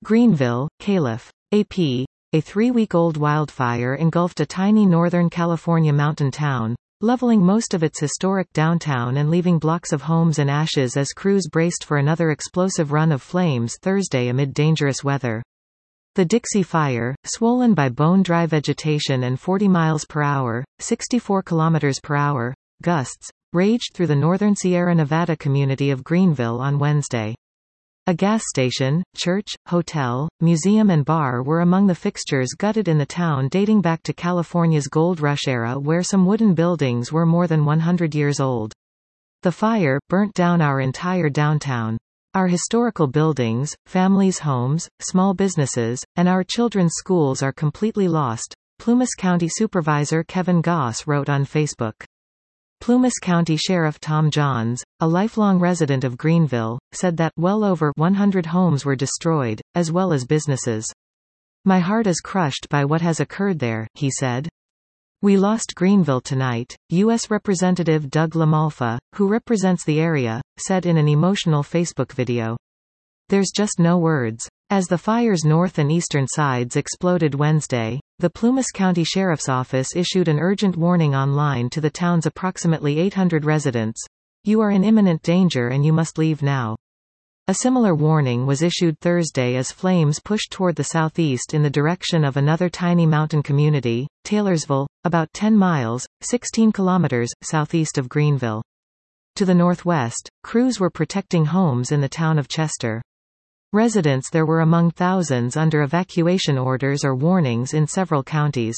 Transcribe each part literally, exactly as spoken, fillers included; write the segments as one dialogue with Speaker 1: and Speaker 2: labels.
Speaker 1: Greenville, Calif. A P. A three-week-old wildfire engulfed a tiny Northern California mountain town, leveling most of its historic downtown and leaving blocks of homes in ashes as crews braced for another explosive run of flames Thursday amid dangerous weather. The Dixie Fire, swollen by bone-dry vegetation and forty miles per hour, sixty-four kilometers per hour, gusts, raged through the northern Sierra Nevada community of Greenville on Wednesday. A gas station, church, hotel, museum and bar were among the fixtures gutted in the town dating back to California's gold rush era, where some wooden buildings were more than one hundred years old. The fire burnt down our entire downtown. Our historical buildings, families' homes, small businesses, and our children's schools are completely lost, Plumas County Supervisor Kevin Goss wrote on Facebook. Plumas County Sheriff Tom Johns, a lifelong resident of Greenville, said that well over one hundred homes were destroyed, as well as businesses. "My heart is crushed by what has occurred there," he said. "We lost Greenville tonight," U S Representative Doug LaMalfa, who represents the area, said in an emotional Facebook video. "There's just no words." As the fire's north and eastern sides exploded Wednesday, the Plumas County Sheriff's Office issued an urgent warning online to the town's approximately eight hundred residents. "You are in imminent danger and you must leave now." A similar warning was issued Thursday as flames pushed toward the southeast in the direction of another tiny mountain community, Taylorsville, about ten miles, sixteen kilometers, southeast of Greenville. To the northwest, crews were protecting homes in the town of Chester. Residents there were among thousands under evacuation orders or warnings in several counties.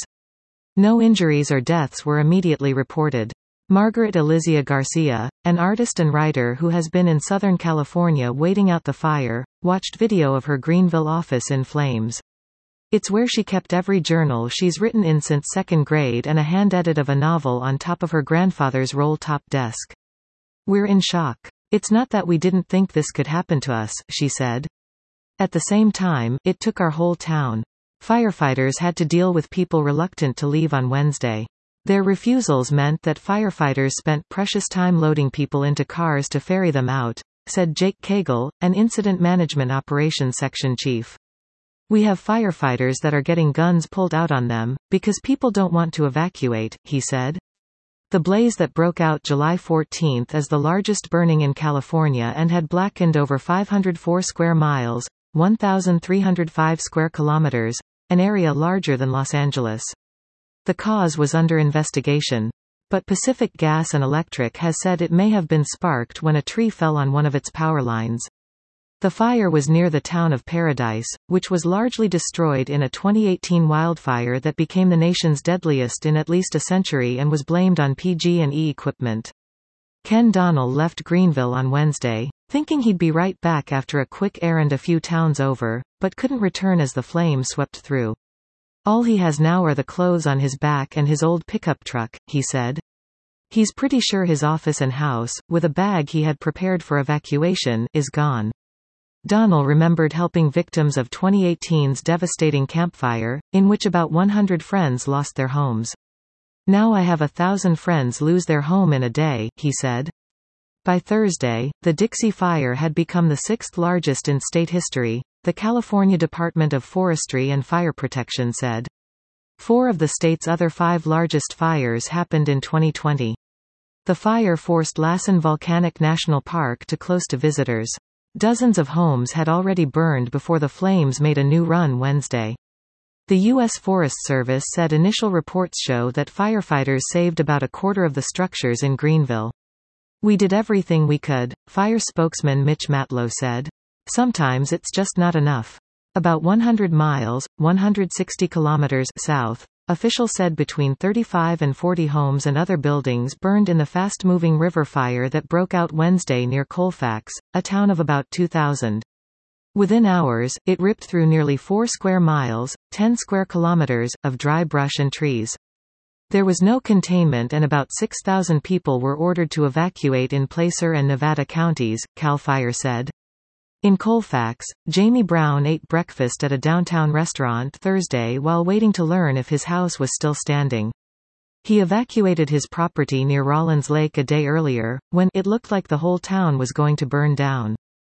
Speaker 1: No injuries or deaths were immediately reported. Margaret Elizia Garcia, an artist and writer who has been in Southern California waiting out the fire, watched video of her Greenville office in flames. "It's where she kept every journal she's written in since second grade and a hand-edit of a novel on top of her grandfather's roll-top desk. We're in shock. It's not that we didn't think this could happen to us," she said. "At the same time, it took our whole town." Firefighters had to deal with people reluctant to leave on Wednesday. Their refusals meant that firefighters spent precious time loading people into cars to ferry them out, said Jake Cagle, an incident management operations section chief. "We have firefighters that are getting guns pulled out on them, because people don't want to evacuate," he said. The blaze that broke out July fourteenth is the largest burning in California and had blackened over five hundred four square miles, one thousand three hundred five square kilometers, an area larger than Los Angeles. The cause was under investigation. But Pacific Gas and Electric has said it may have been sparked when a tree fell on one of its power lines. The fire was near the town of Paradise, which was largely destroyed in a twenty eighteen wildfire that became the nation's deadliest in at least a century and was blamed on P G and E equipment. Ken Donnell left Greenville on Wednesday, thinking he'd be right back after a quick errand a few towns over, but couldn't return as the flames swept through. "All he has now are the clothes on his back and his old pickup truck," he said. He's pretty sure his office and house, with a bag he had prepared for evacuation, is gone. Donnell remembered helping victims of twenty eighteen's devastating Camp Fire, in which about one hundred friends lost their homes. "Now I have a thousand friends lose their home in a day," he said. By Thursday, the Dixie Fire had become the sixth largest in state history, the California Department of Forestry and Fire Protection said. Four of the state's other five largest fires happened in twenty twenty. The fire forced Lassen Volcanic National Park to close to visitors. Dozens of homes had already burned before the flames made a new run Wednesday. The U S Forest Service said initial reports show that firefighters saved about a quarter of the structures in Greenville. "We did everything we could," fire spokesman Mitch Matlow said. "Sometimes it's just not enough." About one hundred miles, one hundred sixty kilometers south, officials said between thirty-five and forty homes and other buildings burned in the fast-moving river fire that broke out Wednesday near Colfax, a town of about two thousand. Within hours, it ripped through nearly four square miles, ten square kilometers, of dry brush and trees. There was no containment and about six thousand people were ordered to evacuate in Placer and Nevada counties, CAL FIRE said. In Colfax, Jamie Brown ate breakfast at a downtown restaurant Thursday while waiting to learn if his house was still standing. He evacuated his property near Rollins Lake a day earlier, when it looked like the whole town was going to burn down.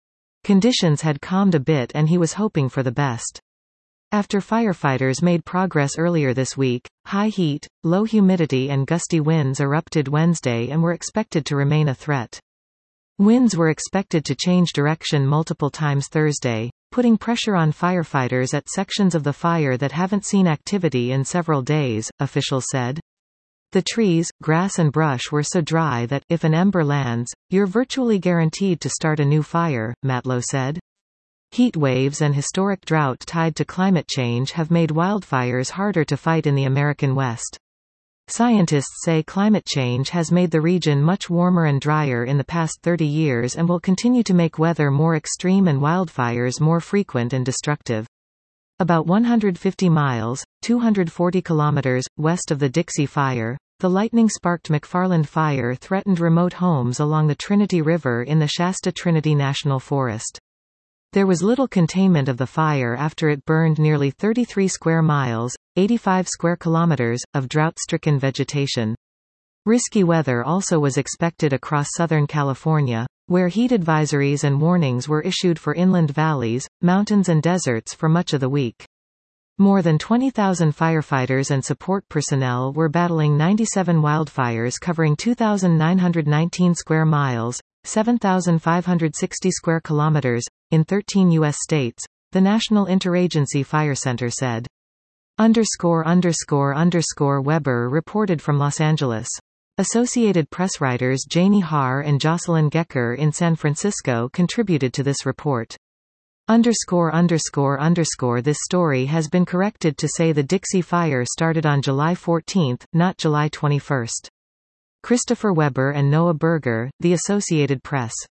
Speaker 1: Conditions had calmed a bit and he was hoping for the best. After firefighters made progress earlier this week, high heat, low humidity and gusty winds erupted Wednesday and were expected to remain a threat. Winds were expected to change direction multiple times Thursday, putting pressure on firefighters at sections of the fire that haven't seen activity in several days, officials said. The trees, grass and brush were so dry that, if an ember lands, you're virtually guaranteed to start a new fire, Matlow said. Heat waves and historic drought tied to climate change have made wildfires harder to fight in the American West. Scientists say climate change has made the region much warmer and drier in the past thirty years and will continue to make weather more extreme and wildfires more frequent and destructive. About one hundred fifty miles, two hundred forty kilometers, west of the Dixie Fire, the lightning-sparked McFarland Fire threatened remote homes along the Trinity River in the Shasta-Trinity National Forest. There was little containment of the fire after it burned nearly thirty-three square miles, eighty-five square kilometers, of drought-stricken vegetation. Risky weather also was expected across Southern California, where heat advisories and warnings were issued for inland valleys, mountains and deserts for much of the week. More than twenty thousand firefighters and support personnel were battling ninety-seven wildfires covering two thousand nine hundred nineteen square miles, seven thousand five hundred sixty square kilometers, in thirteen U S states, the National Interagency Fire Center said. Underscore underscore underscore Weber reported from Los Angeles. Associated Press writers Janie Har and Jocelyn Gecker in San Francisco contributed to this report. Underscore underscore underscore This story has been corrected to say the Dixie Fire started on July fourteenth, not July twenty-first. Christopher Weber and Noah Berger, The Associated Press.